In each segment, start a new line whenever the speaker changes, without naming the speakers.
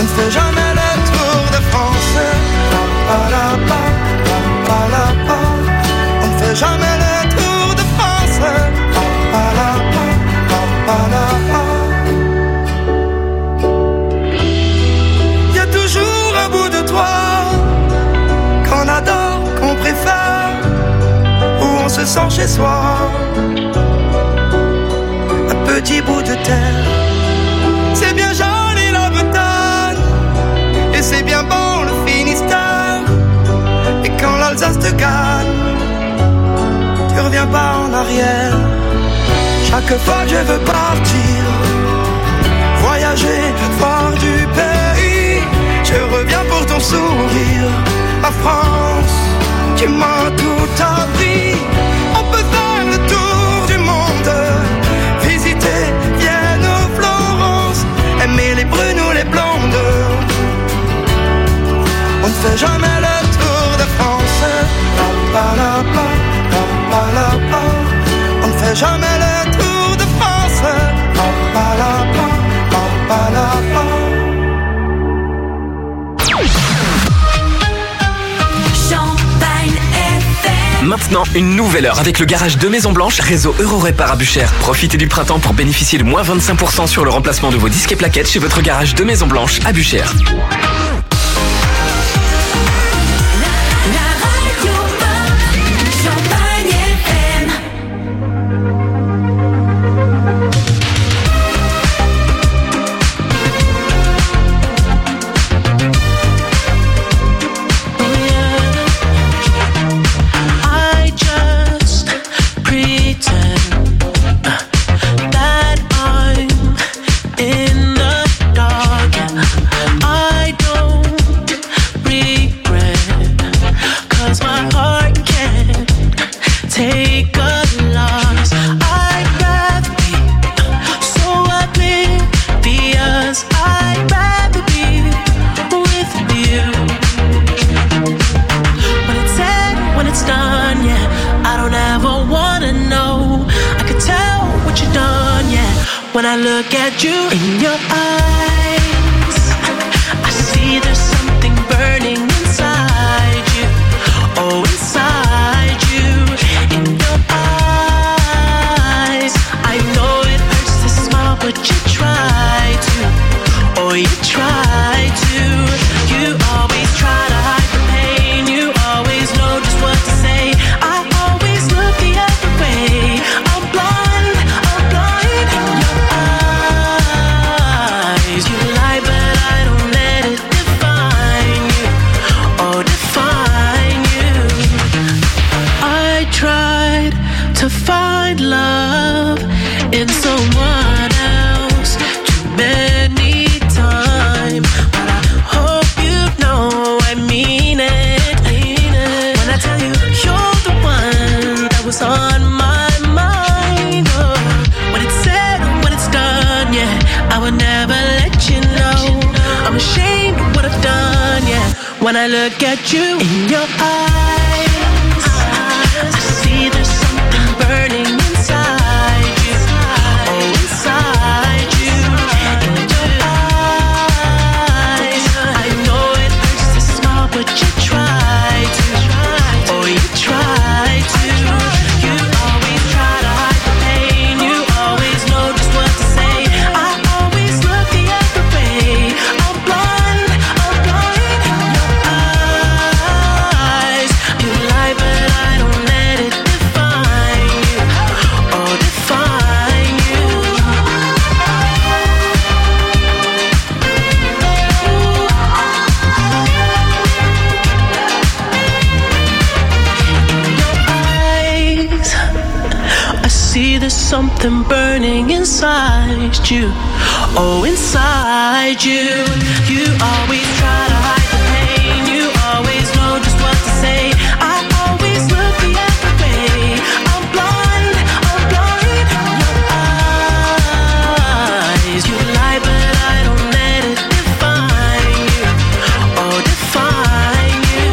On ne fait jamais le Tour de France. On ne fait jamais le Tour de France. Y a toujours un bout de toi qu'on adore, qu'on préfère, où on se sent chez soi. Un petit bout de terre. C'est bien joli la Bretagne, et c'est bien bon le Finistère. Et quand l'Alsace te gagne, tu reviens pas en arrière. Chaque fois que je veux partir, voyager, voir du pays, je reviens pour ton sourire. La France, tu m'as tout appris. On peut faire le tour du monde, visiter Vienne ou Florence, aimer les brunes ou les blondes. On ne fait jamais le Tour de France. On ne fait jamais le Tour de France.
Maintenant, une nouvelle heure avec le garage de Maison Blanche, réseau Eurorépar à Buchères. Profitez du printemps pour bénéficier de moins 25% sur le remplacement de vos disques et plaquettes chez votre garage de Maison Blanche à Buchères.
When I look at you in your eyes, I see there's something burning inside you. Oh, inside you, in your eyes. I know it hurts to smile, but you try to. Oh, you try to. You always try to hide the pain. You always know just what to say. I always look the other way. I'm blind. To find love in someone else too many times, but I hope you know I mean it. When I tell you you're the one that was on my mind. Oh, when it's said, when it's done, yeah, I would never let you know. I'm ashamed of what I've done, yeah. When I look at you in your eyes, I see there's something burning inside you. Oh, inside you. In your eyes, I know it hurts to smile, but you try to. Oh, you try to. You always try to hide the pain. You always know just what to say. I always look the other way. I'm blind in your eyes. You lie, but I don't let it define you. Oh, define you. In your eyes, I see there's something burning inside you. Oh, inside you. You always try to hide the pain. You always know just what to say. I always look the other way. I'm blind in your eyes. You lie, but I don't let it define you. Oh, define you.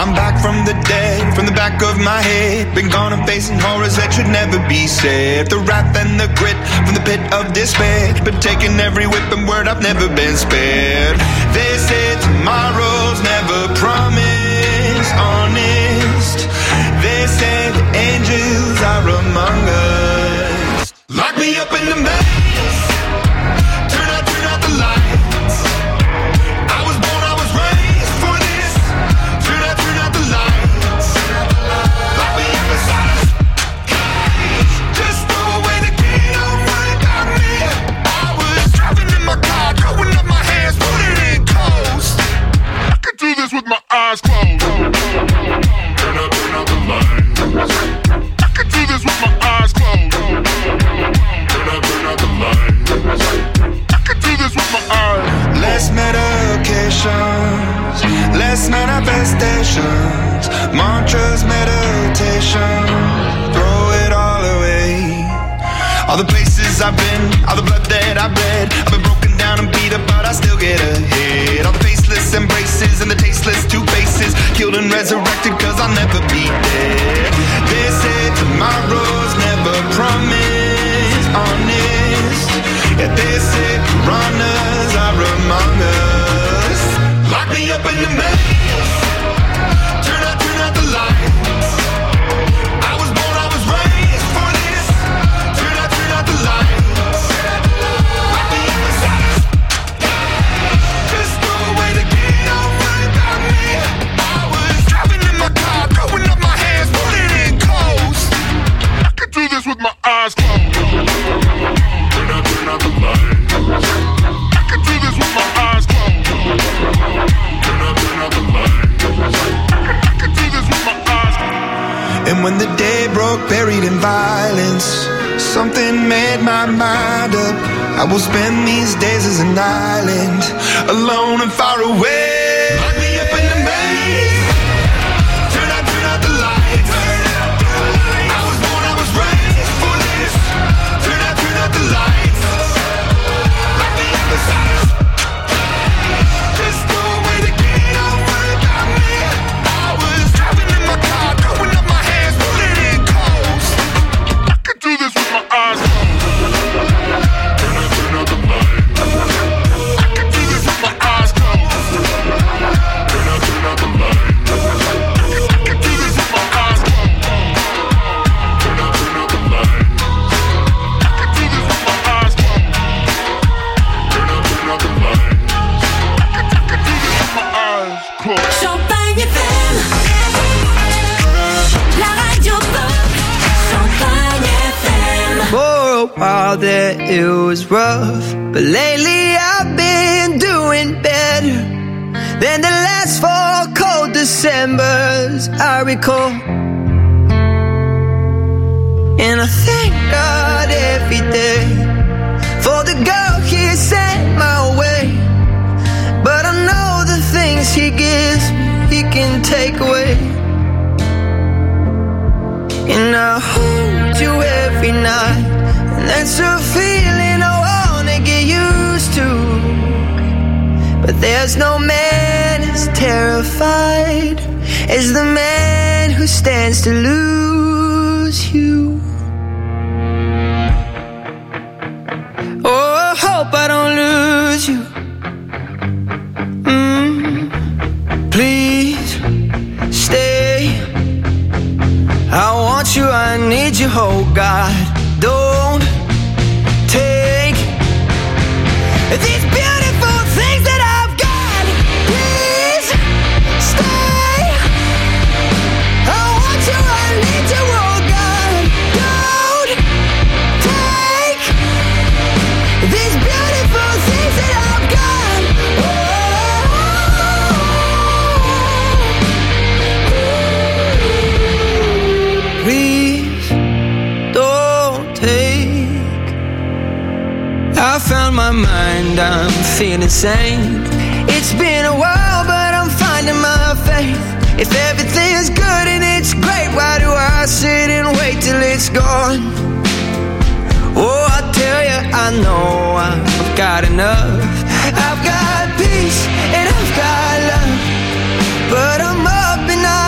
I'm back from the dead, from the back of my head. Been gone and facing horrors that should never be said. The wrath and the grit from the pit of despair. Been taking every whip and word, I've never been spared. They say tomorrow's never promised, honest. They say the angels are among us. Lock me up in the maze. Turn out the lights. I was born, I was raised for this. Turn out the lights. Lock me up inside a cage. Just throw away the key, don't worry about me. I was driving in my car, throwing up my hands, putting it in coast. I could do this with my eyes closed. Turn out the lights. I could do this with my eyes closed. Turn out the lights. I could do this with my eyes. Less medications, less manifestations, mantras, meditation, throw it all away. All the places I've been, all the blood that I've bled, I've been broken down and beat up, but I still get ahead. All the faceless embraces and the tasteless two faces, killed and resurrected cause I'll never be dead. They say tomorrow's never promised, honest. Yeah, they say piranhas are among us. Lock me up in the maze. Turn out the lights. I was born, I was raised for this. Turn out the lights. Lock me up inside this cage. Just throw away the key, don't worry about me. I was driving in my car, throwing up my hands, putting it in coast. I could do this with my eyes closed. Turn out the lights. I could do this with my eyes closed. Turn out the lights. I could do this with my eyes closed. And when the day broke, buried in violence, something made my mind up. I will spend these days as an island, alone and far away. Lock me up in the maze. Turn out the lights. I was born, I was raised for this. Turn out the lights. Lock me up inside this cage. Just throw away the key, don't worry about me. I was driving in my car, throwing up my hands, putting it in coast. I could do this with my eyes closed. Turn out the lights. I could do this with my eyes closed. Turn out the lights. I could do this with my eyes closed. Turn out the lights. I could do this with my eyes closed. Turn out the lights. I could do this with my eyes closed.
Champagne FM, la radio pop. Champagne FM.
For a while there it was rough, but lately I've been doing better than the last 4 cold Decembers I recall. And I thank God every day for the girl He sent my way. But I know the things He gives me, He can take away. And I hold you every night, and that's a feeling I wanna get used to. But there's no man as terrified as the man who stands to lose you. Oh, I hope I don't lose you. Please stay. I want you, I need you, oh God. Don't take these beautiful things that I've got. Please stay. I want you, I need you, oh God. Don't take these beautiful things that I've got. Please don't take. I found my mind, I'm feeling sane. It's been a while, but I'm finding my faith. If everything's good and it's great, why do I sit and wait till it's gone? Oh, I tell you, I know I've got enough. I've got peace and I've got love, but I'm up and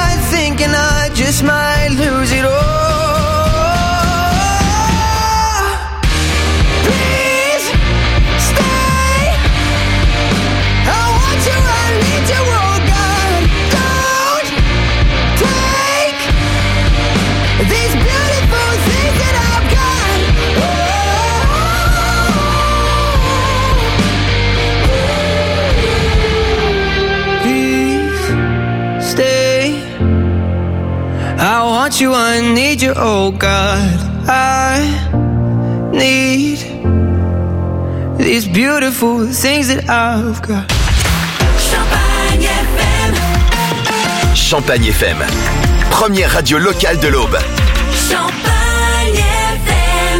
I want you, I need you, oh God. I need these beautiful things that I've got.
Champagne FM.
Champagne FM, première radio locale de l'Aube.
Champagne FM.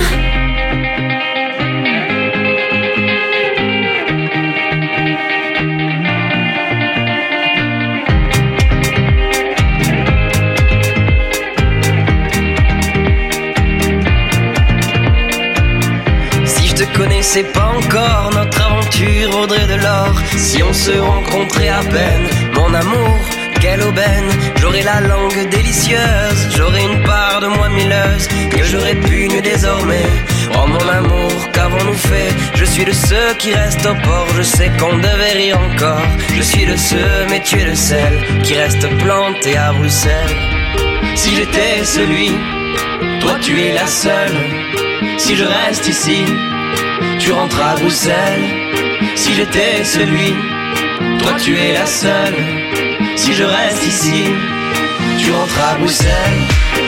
Si je te connaissais pas encore, notre aventure vaudrait de l'or. Si on se rencontrait à peine, mon amour, quelle aubaine. J'aurais la langue délicieuse, j'aurais une part de moi mielleuse que j'aurais pu nu désormais. Oh mon amour, qu'avons-nous fait? Je suis de ceux qui restent au port, je sais qu'on devait rire encore. Je suis de ceux, mais tu es de celles qui restent plantées à Bruxelles. Si j'étais celui, toi tu es la seule. Si je reste ici, tu rentres à Bruxelles. Si j'étais celui, toi tu es la seule. Si je reste ici, tu rentres à Bruxelles.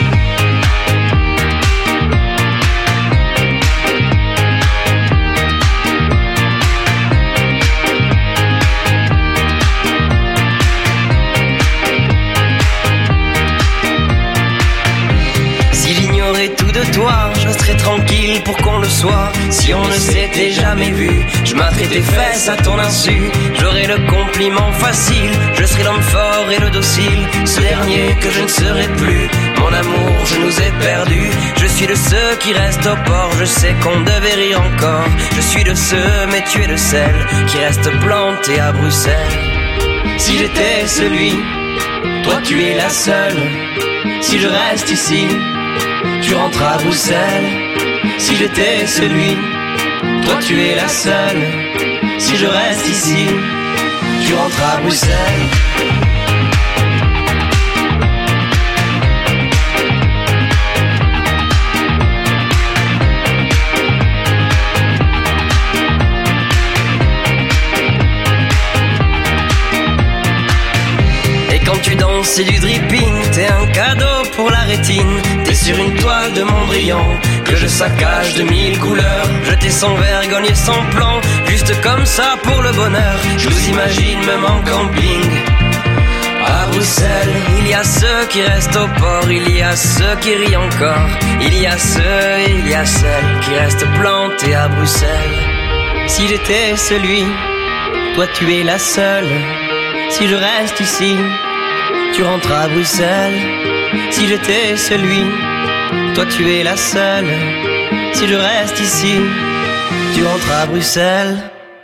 Si j'ignorais tout de toi, je serais tranquille pour qu'on le soit. Si on ne s'était jamais vu, je m'atterais tes fesses à ton insu. J'aurais le compliment facile, je serais l'homme fort et le docile. Ce dernier que je ne serai plus, mon amour, je nous ai perdus. Je suis de ceux qui restent au port, je sais qu'on devait rire encore. Je suis de ceux, mais tu es de celles qui restent plantées à Bruxelles. Si j'étais celui, toi tu es la seule. Si je reste ici, tu rentres à Bruxelles. Si j'étais celui, toi tu es la seule. Si je reste ici, tu rentres à Bruxelles. Quand tu danses, c'est du dripping, t'es un cadeau pour la rétine. T'es sur une toile de Mondrian que je saccage de 1000 couleurs. Je t'ai sans vergogne et sans plan, juste comme ça pour le bonheur. Je vous imagine même en camping à Bruxelles. Il y a ceux qui restent au port, il y a ceux qui rient encore. Il y a ceux et il y a celles qui restent plantés à Bruxelles. Si j'étais celui, toi tu es la seule. Si je reste ici, tu rentres à Bruxelles. Si j'étais celui, toi tu es la seule. Si je reste ici, tu rentres à Bruxelles.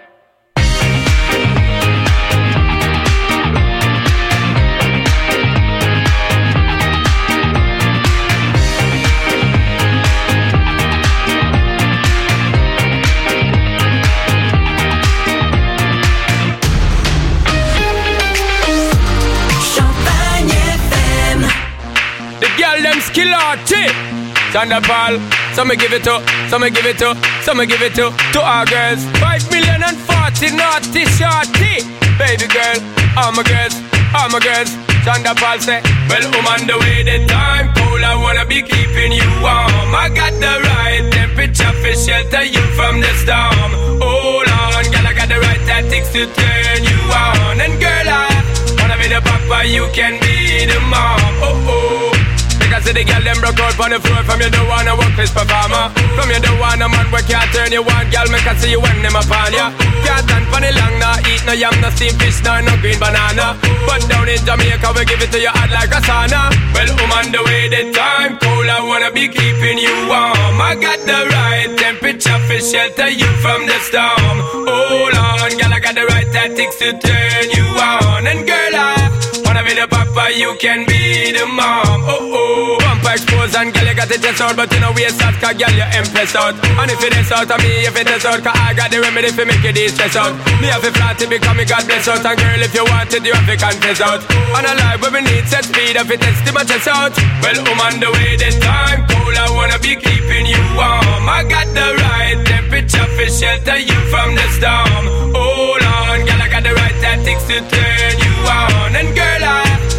Skillarty, Thunderball. Some me give it to, some me give it to, some me give it to our girls. 5,040,000 naughty shorty. Baby girl, all my girls, all my girls. Thunderball say, well, on the way the time cold, I wanna be keeping you warm. I got the right temperature for shelter you from the storm. Hold on, girl, I got the right tactics to turn you on. And girl, I wanna be the papa, you can be the mom. Oh oh. Because the girl them broke out on the floor. From you don't wanna work this performer. From you don't wanna man where can't turn you on. Girl, make I see you when them upon ya. Can't stand for the long, nah eat no yam, no steamed fish, no green banana. But down in Jamaica we give it to you hot like a sauna. Well, on the way the time cold, I wanna be keeping you warm. I got the right temperature for shelter you from the storm. Hold on, girl, I got the right tactics to turn you on. And girl, I wanna be the papa, you can be the mom. Oh oh. Bumper expose and girl you got it test out, but you know we start cause girl you impress out. And if it is out of me, if it is out, cause I got the remedy for make you de-stress out. Me have a flat to become me God bless out. And girl if you want it, you have to confess out. And a life where we need set speed, if it is to my chest out. Well, on the way the time cold, I wanna be keeping you warm. I got the right temperature for shelter you from the storm. Hold on, girl, I got the right tactics to turn you on. And girl, I wanna be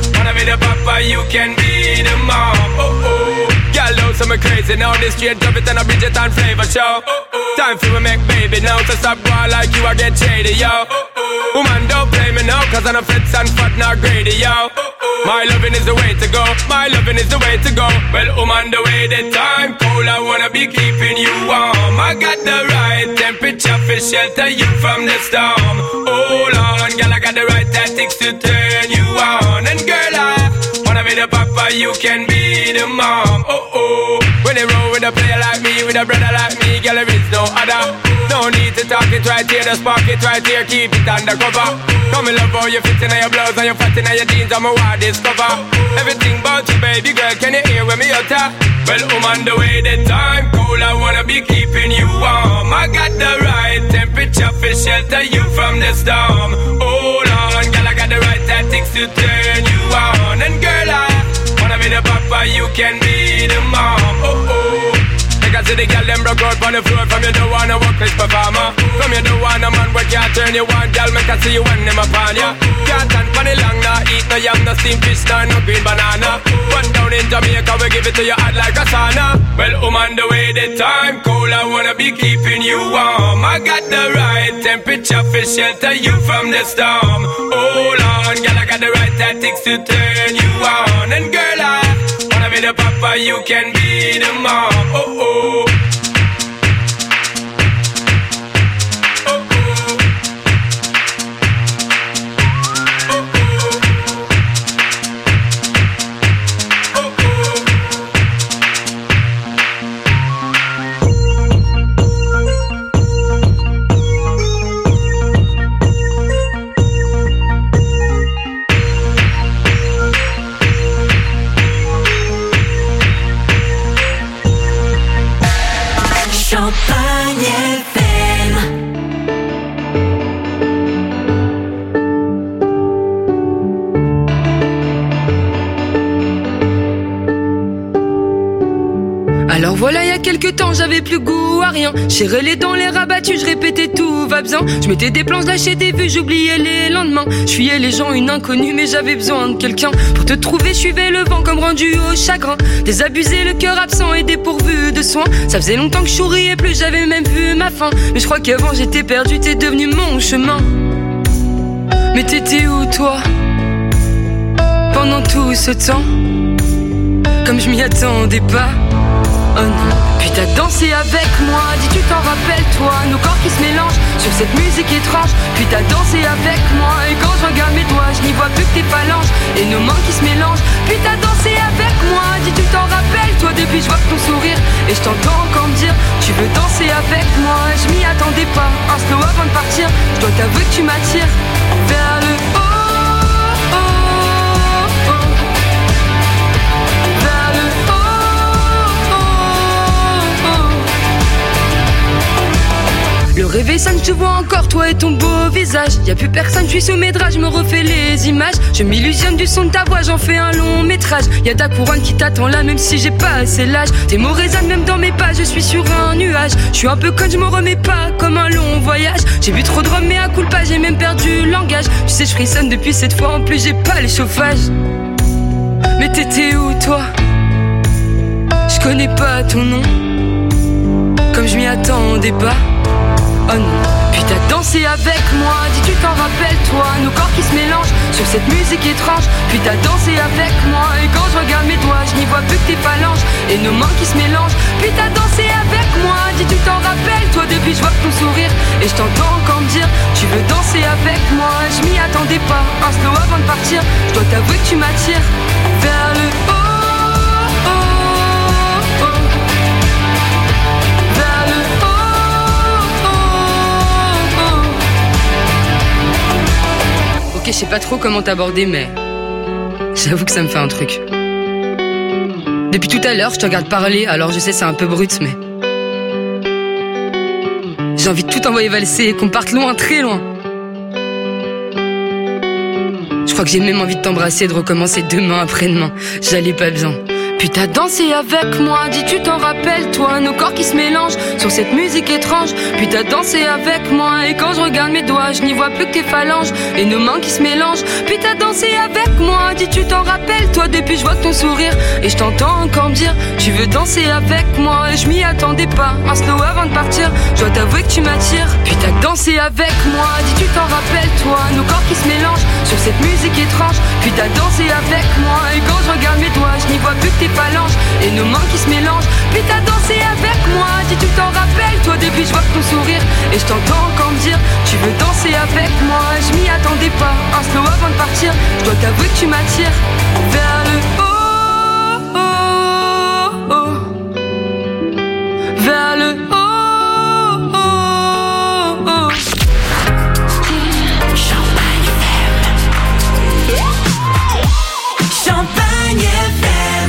be the papa, you can be the mom. Girl, know some crazy now. This straight drop it and a Bridget and Flavor show. Time for me make baby now. So stop going like you, I get shady, yo. Woman, don't play me now, cause I'm a fits and fat, not greedy, yo. My loving is the way to go. My loving is the way to go. Well, woman, the way the time cold, I wanna be keeping you warm. I got the right temperature for shelter you from the storm. Hold on, girl, I got the right tactics to turn you on. And girl, I wanna be the papa, you can be the mom. When they roll with a player like me, with a brother like me, girl, there is no other. No need to talk it right here, just spark it right here, keep it undercover. Come in love how you fit in your blouse and you fat in your jeans, I'm a wild discover. Everything about you, baby girl, can you hear when me utter? Well, on the way the time cold, I wanna be keeping you warm. I got the right temperature for shelter you from the storm. Hold on, girl, I got the right tactics to turn you on. And girl, I wanna be the papa, you can be the mom. I see the girl them broke out on the floor. From you don't wanna work this performer. From you don't wanna man where can't turn you on. Girl, make I see you when them upon ya. Can't stand for the long, nah. Eat no yam, no steamed fish, nah, no green banana. But down in Jamaica, we give it to you hot like a sauna. Well, on the way the time cold, I wanna be keeping you warm. I got the right temperature for shelter you from the storm. Hold on, girl, I got the right tactics to turn you on. And girl, I wanna be the papa, you can be the mom.
Alors voilà, il y a quelques temps, j'avais plus goût à rien. J'irais les dents, les rabattus, je répétais tout va bien. Je mettais des plans, lâchais des vues, j'oubliais les lendemains. Je fuyais les gens, une inconnue, mais j'avais besoin de quelqu'un. Pour te trouver, je suivais le vent comme rendu au chagrin. Désabusé, le cœur absent et dépourvu de soins. Ça faisait longtemps que je souriais plus, j'avais même vu ma fin. Mais je crois qu'avant j'étais perdu, t'es devenu mon chemin. Mais t'étais où toi pendant tout ce temps? Comme je m'y attendais pas. Oh non. Puis t'as dansé avec moi, dis tu t'en rappelles toi, nos corps qui se mélangent sur cette musique étrange. Puis t'as dansé avec moi, et quand je regarde mes doigts, je n'y vois plus que tes phalanges et nos mains qui se mélangent. Puis t'as dansé avec moi, dis tu t'en rappelles toi, depuis je vois que ton sourire. Et je t'entends encore me dire, tu veux danser avec moi. Je m'y attendais pas, un slow avant de partir. Je dois t'avouer que tu m'attires vers le haut. Le réveil sonne, je te vois encore, toi et ton beau visage. Y'a plus personne, je suis sous mes draps, je me refais les images. Je m'illusionne du son de ta voix, j'en fais un long métrage. Y'a ta couronne qui t'attend là, même si j'ai pas assez l'âge. Tes mots résonnent même dans mes pas, je suis sur un nuage. Je suis un peu conne, je me remets pas comme un long voyage. J'ai bu trop de rhum, mais à coup de pas, j'ai même perdu le langage. Tu sais, je frissonne depuis cette fois, en plus j'ai pas les chauffages. Mais t'étais où toi? Je connais pas ton nom, comme je m'y attendais pas. Oh non. Puis t'as dansé avec moi, dis tu t'en rappelles toi, nos corps qui se mélangent sur cette musique étrange. Puis t'as dansé avec moi, et quand je regarde mes doigts, je n'y vois plus que tes phalanges et nos mains qui se mélangent. Puis t'as dansé avec moi, dis tu t'en rappelles toi, depuis je vois ton sourire. Et je t'entends encore me dire, tu veux danser avec moi. Je m'y attendais pas, un slow avant de partir. Je dois t'avouer que tu m'attires vers le haut. Ok, je sais pas trop comment t'aborder, mais j'avoue que ça me fait un truc. Depuis tout à l'heure, je te regarde parler, alors je sais c'est un peu brut, mais j'ai envie de tout envoyer valser et qu'on parte loin, très loin. Je crois que j'ai même envie de t'embrasser et de recommencer demain après-demain. J'allais pas bien, Puis t'as dansé avec moi, dis tu t'en rappelles toi, nos corps qui se mélangent sur cette musique étrange. Puis t'as dansé avec moi et quand je regarde mes doigts, je n'y vois plus que tes phalanges et nos mains qui se mélangent. Puis t'as dansé avec moi, dis tu t'en rappelles toi, depuis je vois ton sourire et je t'entends encore me dire tu veux danser avec moi. Et je m'y attendais pas, un slow avant de partir, je dois t'avouer que tu m'attires. Puis t'as dansé avec moi, dis tu t'en rappelles toi, nos corps qui se mélangent sur cette musique étrange. Puis t'as dansé avec moi et quand je regarde mes doigts, je n'y vois plus que tes phalanges et nos mains qui se mélangent. Puis t'as dansé avec moi, dis tu t'en rappelles toi, depuis je vois ton sourire et je t'entends encore me dire tu veux danser avec moi. Et je m'y attendais pas, un slow avant de partir, je dois t'avouer que tu m'attires vers le haut, oh, oh. Vers le haut, oh, oh.
Champagne FM. Champagne FM.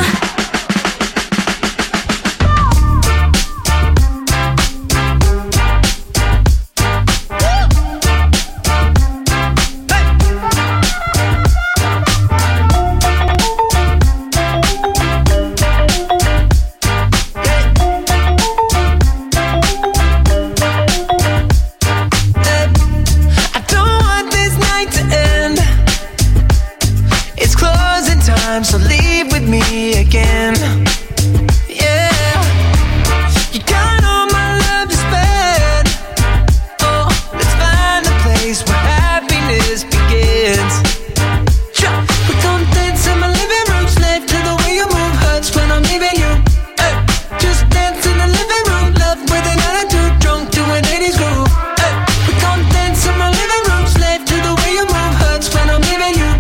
So leave with me again. Yeah, you got all my love to spend. Oh, let's find a place where happiness begins. We don't dance in my living room, slave to the way you move hurts when I'm leaving you. Just dance in the living room, love with an attitude, drunk to an 80s groove. We don't dance in my living room, slave to the way you move hurts when I'm leaving you.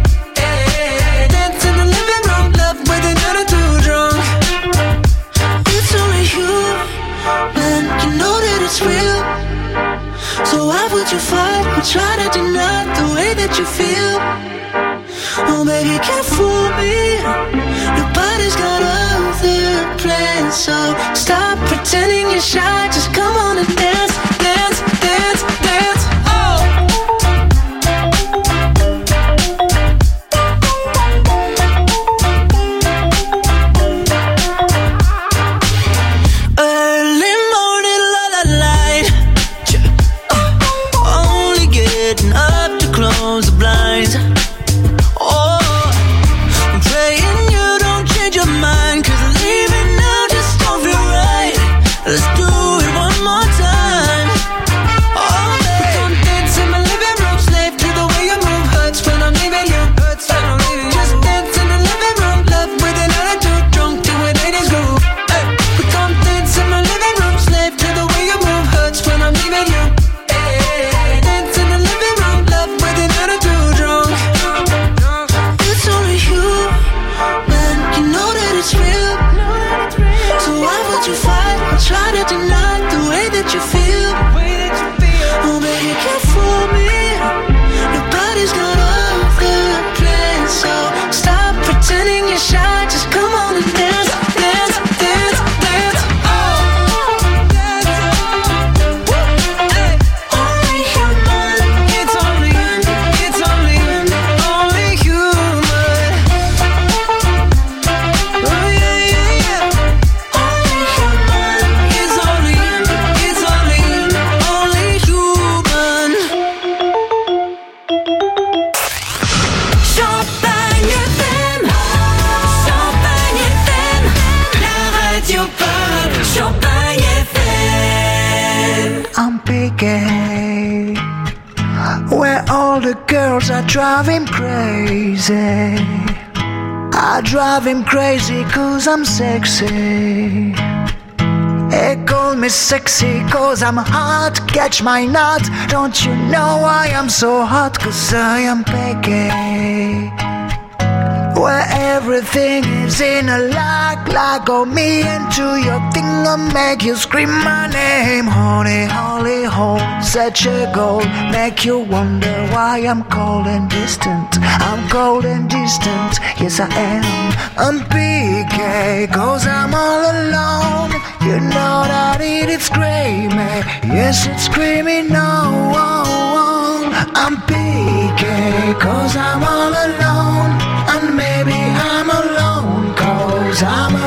It's real. So why would you fight or try to deny the way that you feel? Oh baby, you can't fool me. Nobody's got other plans. So stop pretending you're shy. Just come on and dance, dance, dance, dance. Drive him crazy. I drive him crazy 'cause I'm sexy. They call me sexy 'cause I'm hot. Catch my nut. Don't you know why I'm so hot? 'Cause I am picky. Where everything is in a like oh me into your thing, I'll make you scream my name. Honey, holy hole, such a goal. Make you wonder why I'm cold and distant. I'm cold and distant, yes I am. I'm PK, 'cause I'm all alone. You know that it's screaming, yes it's screaming no. I'm PK, 'cause I'm all alone. And maybe I'm alone 'cause I'm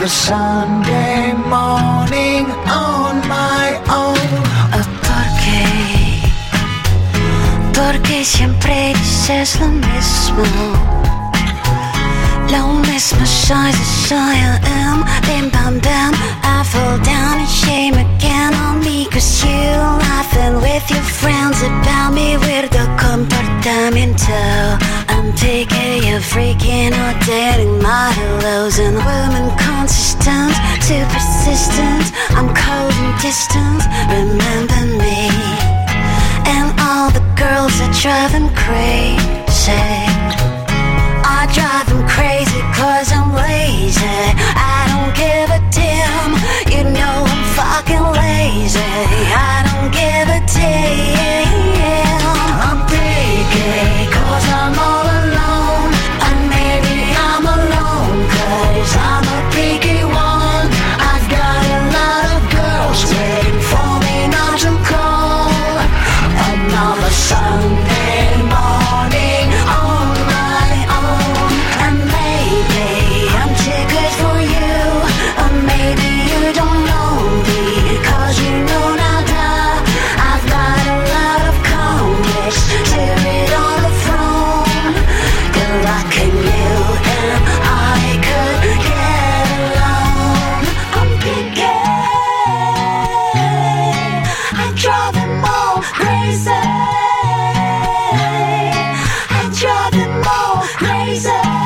a Sunday morning on my own.
Porque siempre dices lo mismo. Lo mismo soy, I am. Bim bam bam, I fall down and shame again on me. Cause you laughing with your friends about me. Weirdo comportamiento. I'm taking you freaking or dating modelos. And women consistent, too persistent. I'm cold and distant, remember me. And all the girls that drive them crazy. I drive them crazy cause I'm lazy. I don't give a damn. You know I'm fucking lazy. I don't give a damn. I'm picky cause I'm all alone. And maybe I'm alone cause I'm a picky one. I've got a lot of girls waiting for me not to call. Another Sunday morning on my own. And maybe I'm too good for you. Or maybe you don't know me. Cause you know nada. I've got a lot of comics to read on the phone. You're rocking you and I could get along. I'm picky. I drive them all crazy. I drive them all crazy.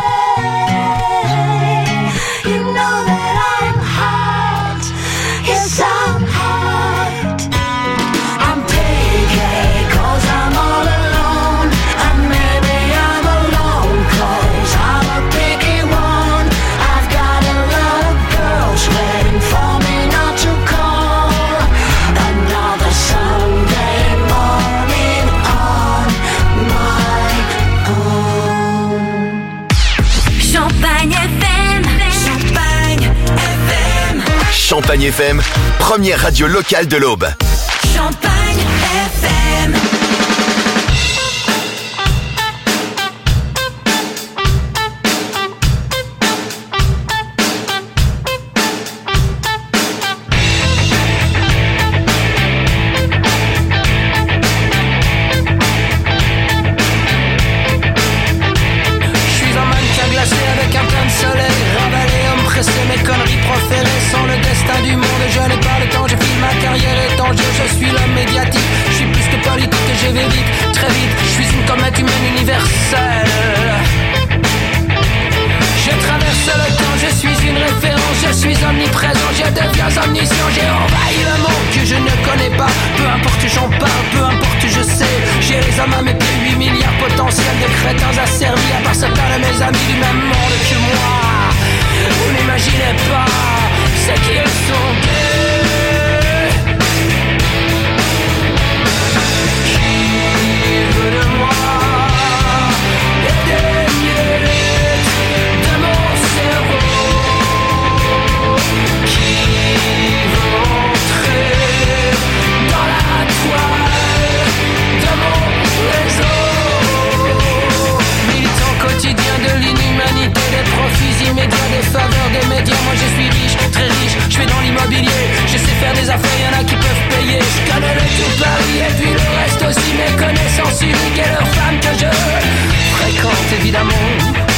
You know that I'm hot. Yes, I'm hot. I'm picky cause I'm all alone. And maybe I'm alone cause I'm a picky one. I've got a lot of girls waiting for me not to call. Another Sunday morning on my own.
Champagne FM. Champagne FM.
Champagne FM, première radio locale de l'Aube.
Champagne FM.
Je suis un mannequin glacé avec un plein de soleil. Ravalé, homme pressé, mes conneries proférées sont le destin du monde. Je n'ai pas le temps, je file ma carrière est en jeu. Je suis l'homme médiatique, je suis plus que politique et je vais vite, très vite. Je suis une comète humaine universelle. Je traverse le temps, je suis une référence, je suis omniprésent, je deviens omniscient, j'ai envahi le monde que je ne connais pas. Peu importe j'en parle, peu importe je sais. J'ai les hommes à mes pieds, 8 milliards potentiels de crétins asservis à part certains de mes amis du même monde que moi. Vous n'imaginez pas ce qu'ils sont gays. Qui veut de moi et des miettes de mon cerveau? Qui veut entrer dans la toile de mon réseau? Militant quotidien de l'inhumanité, des profits immédiats, des faveurs des médias. Moi je suis riche, très riche, je suis dans l'immobilier. Je sais faire des affaires, y'en a qui peuvent payer. Je connais le tout Paris et puis le reste aussi. Mes connaissances uniques et leurs femmes que je fréquente évidemment.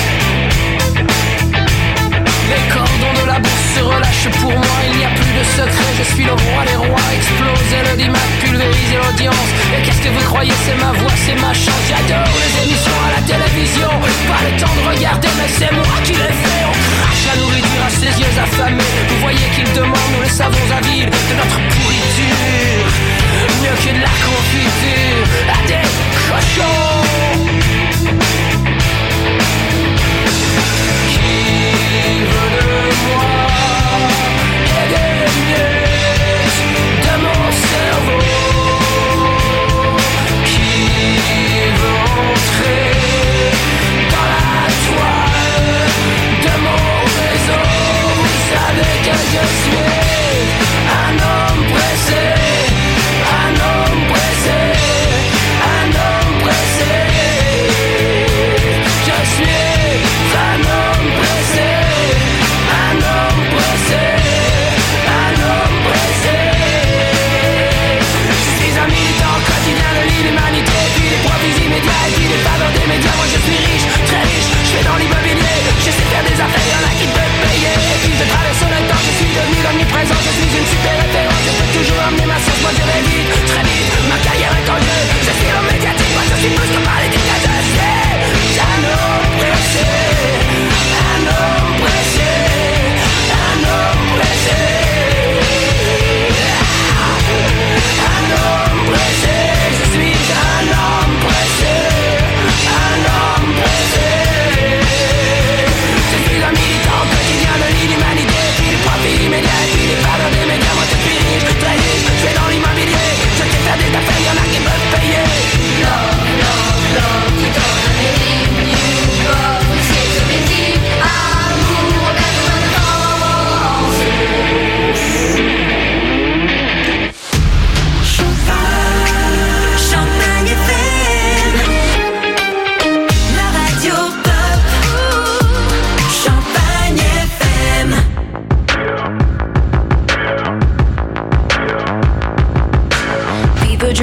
Les cordons de la bourse se relâchent pour moi, il n'y a plus de secret, je suis le roi des rois. Exploser le dimat, pulvériser l'audience. Et qu'est-ce que vous croyez, c'est ma voix, c'est ma chance. J'adore les émissions à la télévision, pas le temps de regarder mais c'est moi qui les fais. On crache la nourriture à ses yeux affamés. Vous voyez qu'ils demandent, nous les savons avides de notre pourriture. Mieux que de la confiture à des cochons. Qui veut de moi et des miettes de mon cerveau? Qui veut entrer dans la toile de mon réseau? Vous savez que je suis un homme pressé, un homme pressé.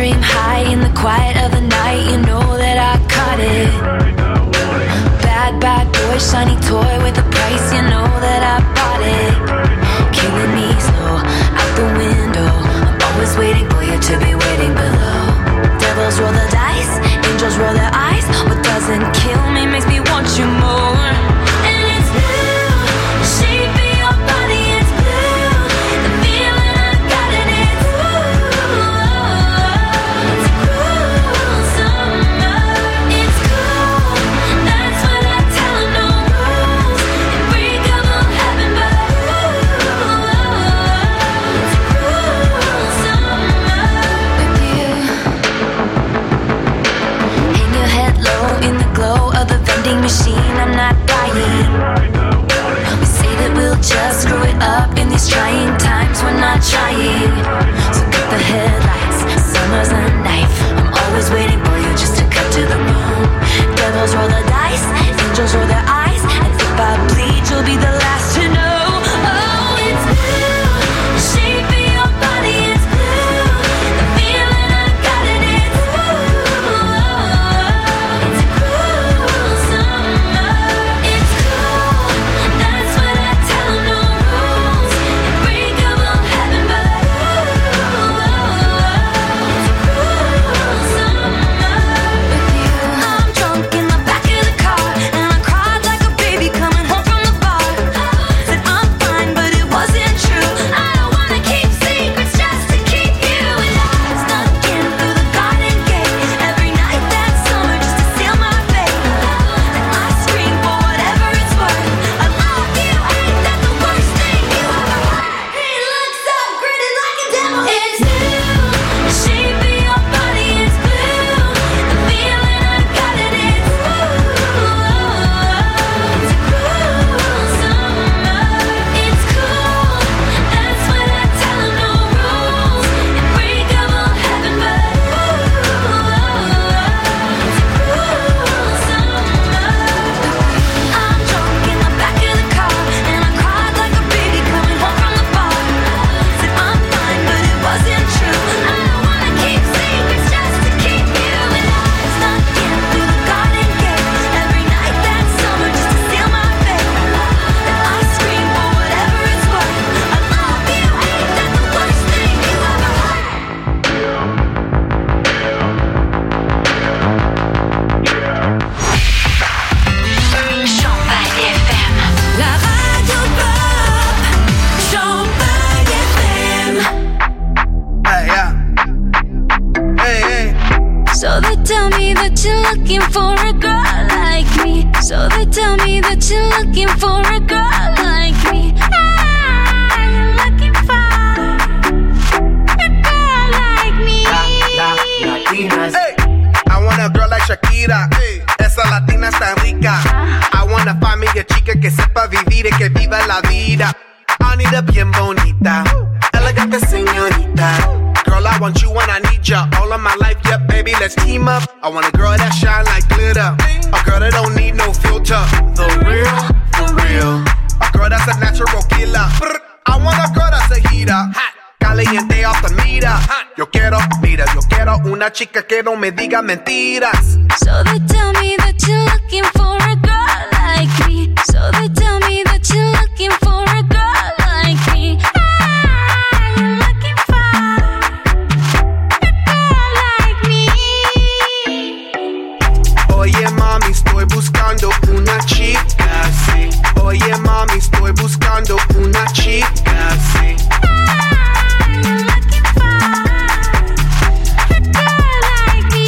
dream high in the quiet of the night. You know that I caught it. Bad, bad boy, shiny toy with a price. You know that I bought it. Killing me slow, out the window. I'm always waiting for you to be waiting below. Devils roll the dice, angels roll their eyes. What doesn't kill me makes me want you more. And it's blue, the shape of your body is blue. The feeling I got in it, it's cool summer. It's cool, that's what I tell them. No rules, unbreakable heaven, but it's cool summer with you. Hang your head low in the glow of the vending machine. I'm not dying. We say that we'll just screw it up in these trying times. We're not trying. So cut the headlights. Summer's a knife. I'm always waiting for you just to cut to the bone. Devils roll the dice, angels roll their eyes, and if I bleed, you'll be the last to know. Oh, it's blue. The shape of your body is blue. The feeling I got in it, it's cool summer. It's cool, that's what I tell them. No rules, unbreakable heaven, but it's cool summer with you. I'm drunk in the back of the car, and I cried like a baby coming home from the bar. Said I'm fine, but it wasn't true. I don't wanna keep secrets just to keep you. And I snuck in through the garden gate every night that summer just to seal my fate. And I scream for whatever it's worth. I love you, ain't that the worst thing you ever heard? He looks so gritty like a devil. It's blue, the shape of your body is blue. The feeling I got in it, it's cool summer. It's cool, that's what I tell them. No rules, unbreakable heaven, but it's cool summer. I'm drunk in the back of the car, and I cried like a baby coming home from the bar. Said I'm fine, but it wasn't true. I don't wanna keep secrets just to keep you. And I snuck in through the garden gate every night that summer just to seal my fate. And I scream for whatever it's worth. I love you, ain't that the worst thing you ever heard? Champagne FM, la radio pop. Champagne FM.
Hey, yeah. Hey, hey.
So they tell me that you're looking for a girl like me. So they tell me that you're looking for a girl like me. I'm looking for a girl like me.
Latinas. Hey, I want a girl like Shakira. Hey, esa latina está rica. I wanna find me a chica que sepa vivir y que viva la vida. Anita bien bonita, elegante señorita. Girl, I want you when I need ya. All of my life, yeah, baby, let's team up. I want a girl that shine like glitter. A girl that don't need no filter. The real, for real. A girl that's a natural killer. I want a girl that's a heater. Caliente off the meter. Yo quiero, mira, yo quiero una chica que no me diga mentiras.
So they tell me that you're looking for a girl like me. So they tell me that you're looking for a girl like me. I'm looking for a girl like me.
Oye mami, estoy buscando una chica, sí. Oye mami, estoy buscando una chica, sí.
I'm looking for a girl like me.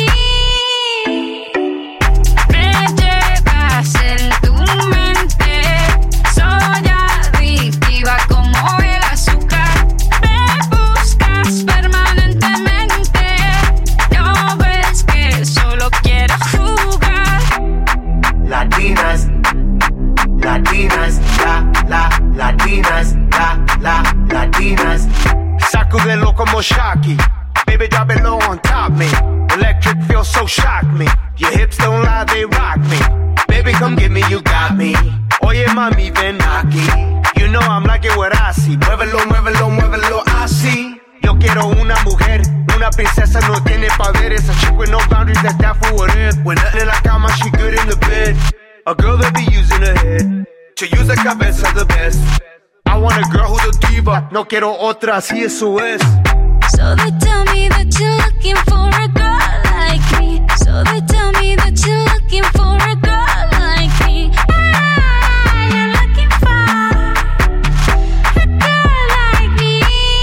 Me llevas en tu mente, soy adictiva como el azúcar. Me buscas permanentemente, no ves que solo quiero jugar.
Latinas, latinas, latinas, latinas. Sacudelo como Shocky. Baby, drop it low on top me. Electric feels so shock me. Your hips don't lie, they rock me. Baby, come get me, you got me. Oye, mami, ven aquí. You know I'm like it what I see. Muévelo, muévelo, muévelo así. Yo quiero una mujer
una princesa, no tiene poderes. A chick with no boundaries, that's that for what it is. When nothing in la cama, she good in the bed. A girl that be using her head to use her cabeza the best. I want a girl who's a diva, no quiero otra, así eso es.
So they tell me that you're looking for a girl like me. So they tell me that you're looking for a girl like me. Ah, you're looking for a girl like me.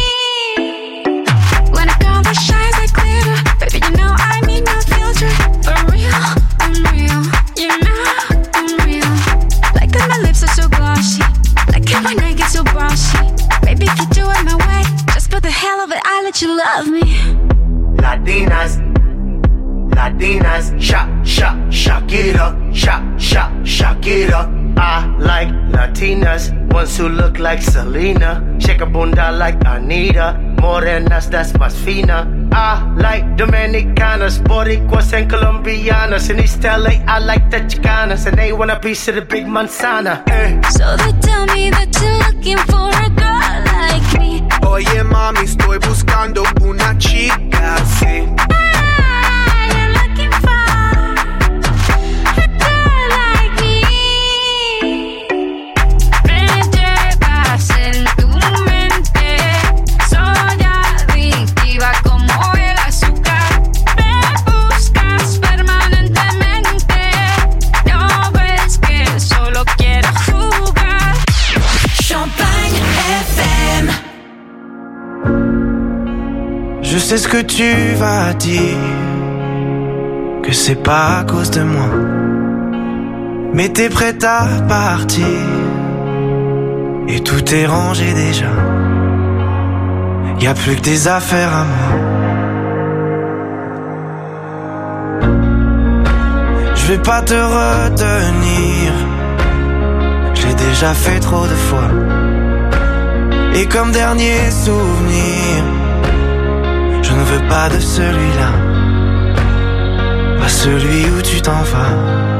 When a girl that shines like glitter, baby, you know I need no filter. For real, I'm real. You know I'm real. Like that my lips are so glossy. Like how my neck gets so bossy. Baby, if you do it my way, just for the hell of it, I let you love me.
Latinas, Latinas, Shakira, Shakira. I like Latinas, ones who look like Selena, shake a bunda like Anita, morenas that's más fina. I like Dominicanas, Boricuas and Colombianas. In East LA, I like the Chicanas, and they want a piece of the big manzana.
So they tell me that you're looking for a girl like me.
Oye mami, estoy buscando una chica así.
Ah, you're looking for a girl like me. Me llevas en tu mente, soy adictiva como el azúcar. Me buscas permanentemente, no ves que solo quiero jugar.
Champagne FM.
Je sais ce que tu vas dire, que c'est pas à cause de moi, mais t'es prête à partir, et tout est rangé déjà. Y'a plus que des affaires à moi. Je vais pas te retenir, j'ai déjà fait trop de fois. Et comme dernier souvenir, je ne veux pas de celui-là, pas celui où tu t'en vas.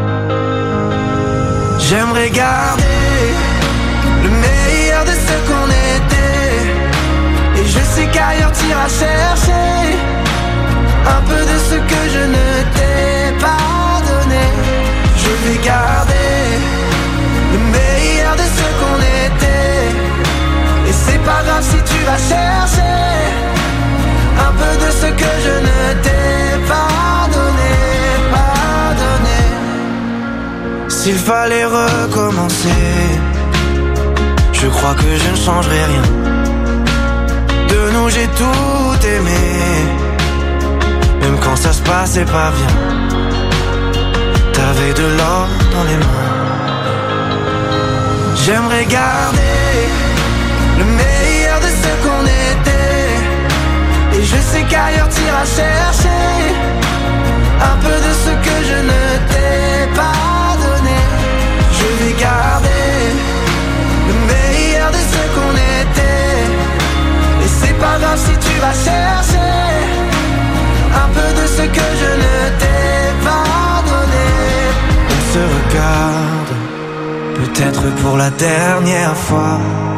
J'aimerais garder le meilleur de ce qu'on était, et je sais qu'ailleurs t'iras chercher un peu de ce que je ne t'ai pas donné. Je vais garder le meilleur de ce qu'on était, et c'est pas grave si tu vas chercher un peu de ce que je ne t'ai pas donné, pas donné. S'il fallait recommencer, je crois que je ne changerai rien. De nous j'ai tout aimé, même quand ça se passait pas bien. T'avais de l'or dans les mains. J'aimerais garder le meilleur de ce qu'on était, et je sais qu'ailleurs t'iras chercher un peu de ce que je ne t'ai pas donné. Je vais garder le meilleur de ce qu'on était, et c'est pas grave si tu vas chercher un peu de ce que je ne t'ai pas donné. On se regarde, peut-être pour la dernière fois,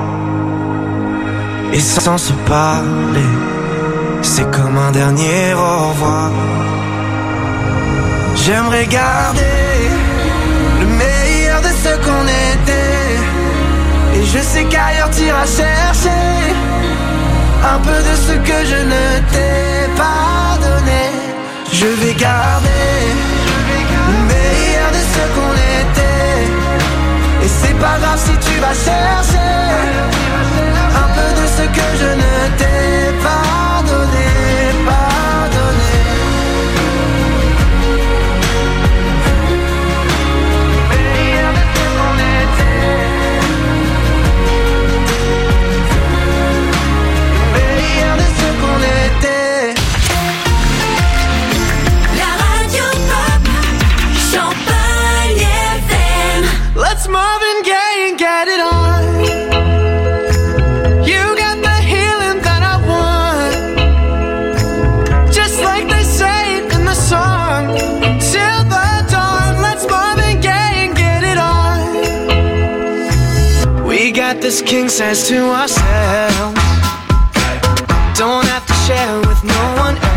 et sans se parler, c'est comme un dernier au revoir. J'aimerais garder le meilleur de ce qu'on était, et je sais qu'ailleurs t'iras chercher un peu de ce que je ne t'ai pas donné. Je vais garder le meilleur de ce qu'on était, et c'est pas grave si tu vas chercher un peu de ce que je ne t'ai pas donné, pas donné. Meilleur de ce qu'on était, meilleur de ce qu'on était.
La radio pop, Champagne FM.
Let's Marvin Gaye and get it on. You got the healing that I want, just like they say it in the song. Till the dawn, let's Marvin Gaye and get it on. We got this king size to ourselves, don't have to share with no one else.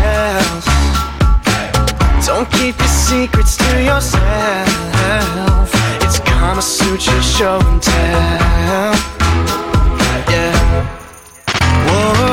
keep your secrets to yourself. It's Kama Sutra show and tell. Yeah. Whoa.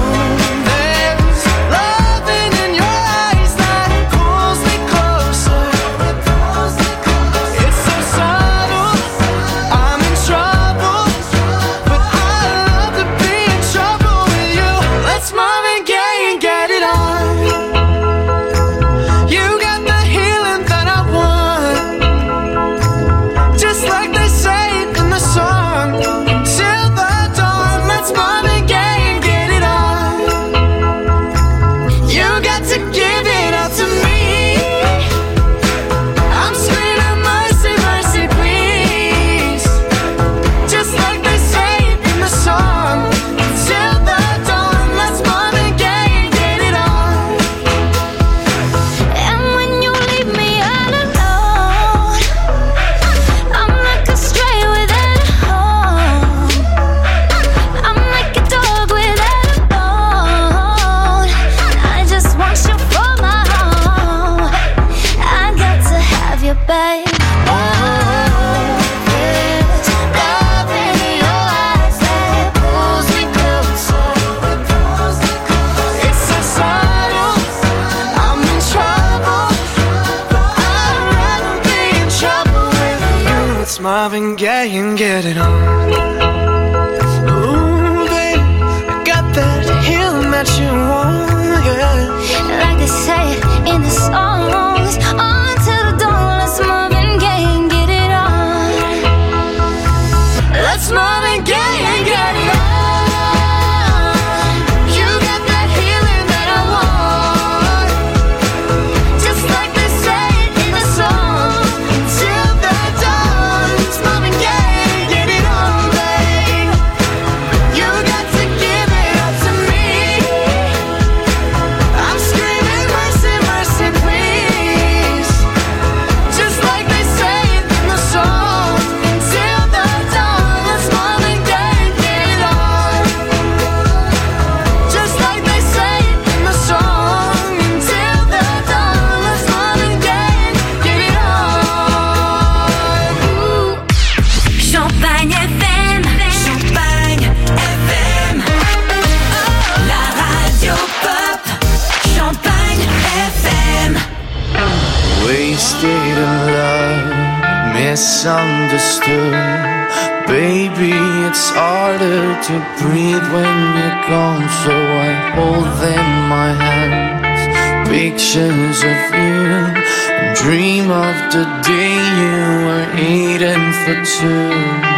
Marvin Gaye and get it on. Ooh, babe, I got that healing that you want, yeah.
Like they say in the songs, on till the dawn. Let's Marvin Gaye and get it on. Let's Marvin Gaye and get it on.
Misunderstood. Baby, it's harder to breathe when you're gone, so I hold in my hands pictures of you and dream of the day you were eating for two.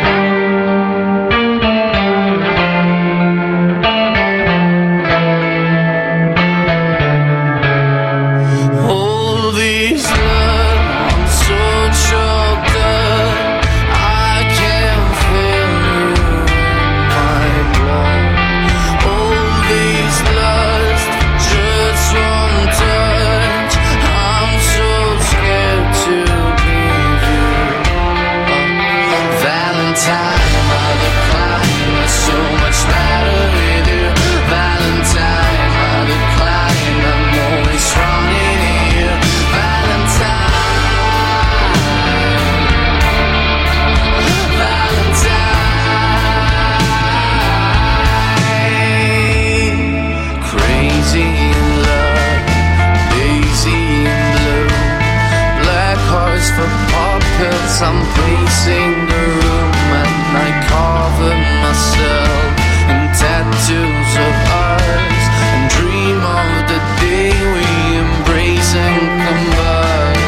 I'm pacing the room and I cover myself in tattoos of ours and dream of the day we embrace and combine.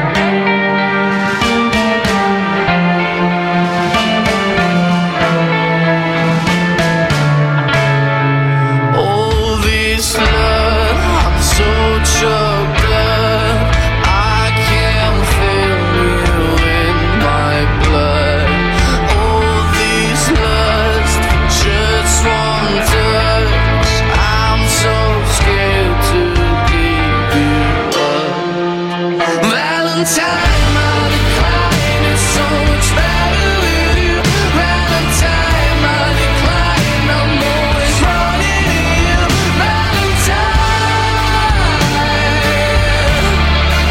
All this love, I'm so choked up, I can't feel you in my blood. All this lust, just one touch, I'm so scared to give you up. Valentine, my decline is so much better with you. Valentine, my decline, I'm always running to you. Valentine,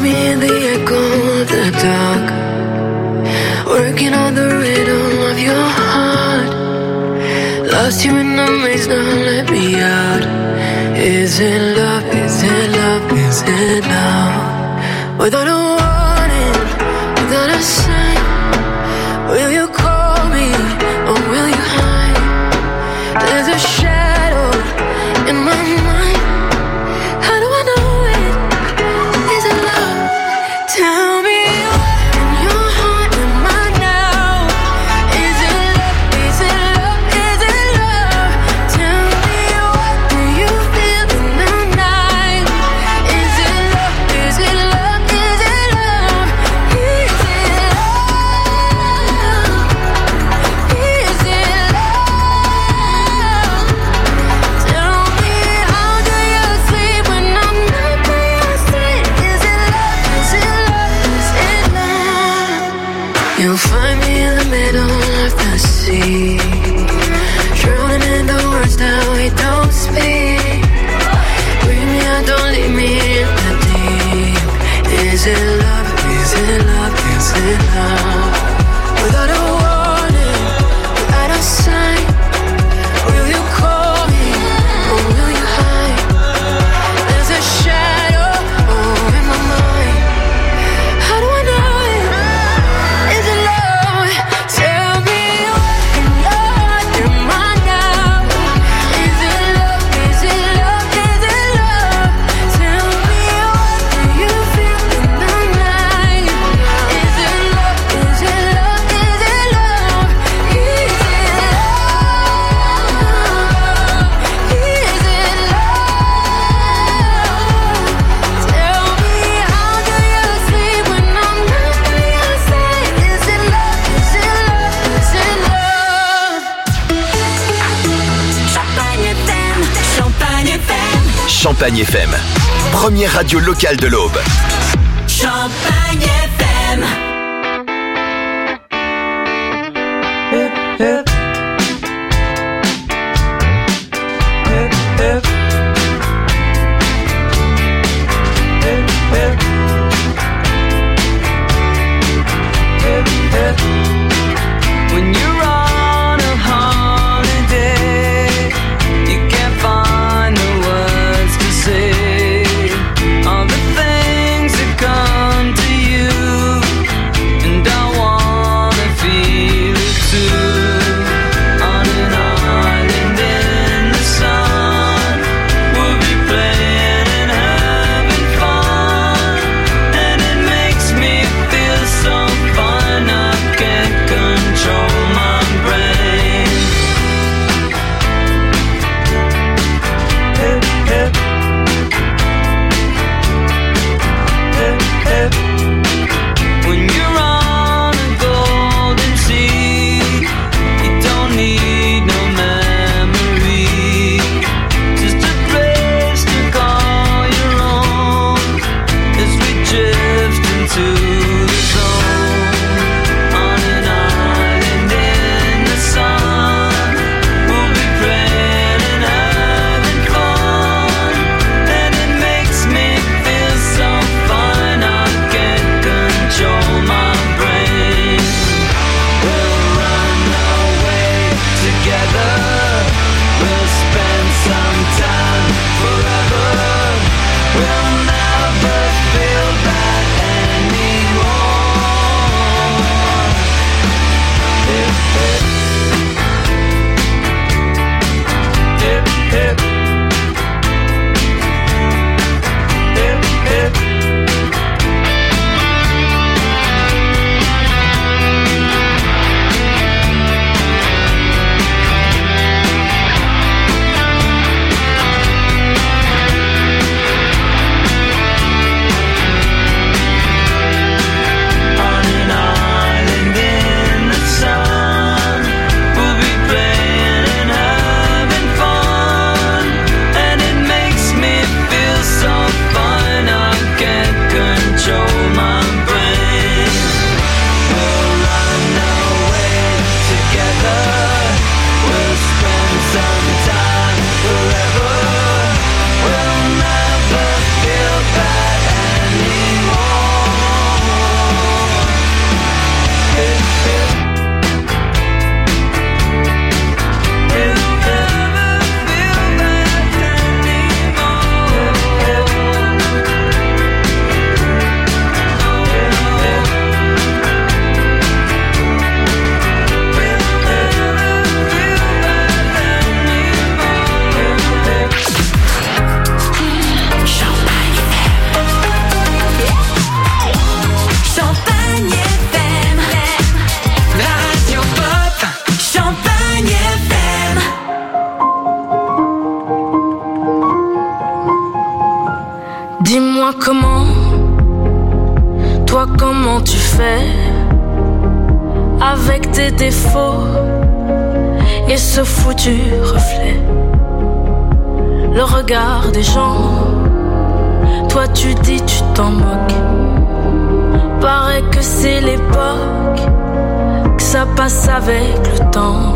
me in the echo of the dark, working on the rhythm of your heart. Lost you in the maze, now let me out. Is it love, is it love, is it love? Without a warning, without a sign, will you call me or will you hide? There's a shadow in my mind. How do I know it? Is it love? Tell me what in your heart am I now? Is it love? Is it love? Is it love? Tell me what do you feel in the night? Is it love? Is it love? Is it love? Is it love? Is it love? Tell me how do you sleep when I'm not by your side? Is it love? Is it love? Is it love? You'll find me in the middle of the sea, drowning in the words that we don't speak. Bring me out, don't leave me in the deep. Is it love? Is it love? Is it love? Without a warning, without a sign, will you call me or will you hide? There's a shadow in my mind. How do I know it? Is it love? Tell me what in your heart am I now? Is it love? Is it love? Is it love? Tell me what do you feel in the night? Is it love? Is it love? Is it love? Is it love? Is it love? Tell me how do you sleep when I'm not by your side? Is it love? Is it love? Is it love?
Champagne FM, Champagne FM,
Champagne FM, première radio locale de l'Aube.
Champagne FM.
When you're on a holiday, you can't find the words to say. All the things that come to you
avec tes défauts et ce foutu reflet. Le regard des gens, toi tu dis tu t'en moques. Paraît que c'est l'époque, que ça passe avec le temps.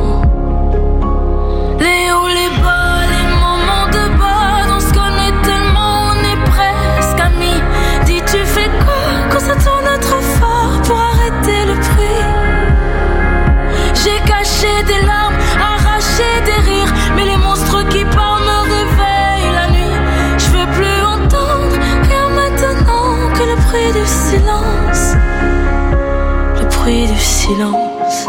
Les hauts, les bas, les moments de bas, on se connaît tellement, on est presque amis. Dis tu fais quoi quand ça tourne trop fort pour arrêter le bruit? J'ai caché des larmes, arraché des rires, mais les monstres qui parlent me réveillent la nuit. Je veux plus entendre rien maintenant que le bruit du silence. Le bruit du silence.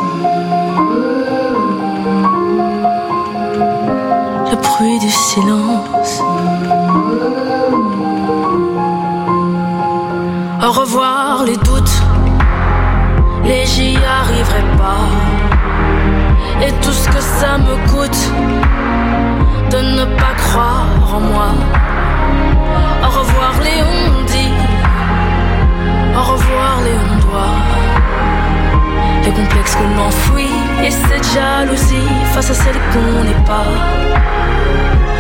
Le bruit du silence. Au revoir les doutes, les j'y arriverai pas. Et tout ce que ça me coûte de ne pas croire en moi. Au revoir les on-dit, au revoir les on-doit. Les complexes que l'on enfouit et cette jalousie face à celle qu'on n'est pas.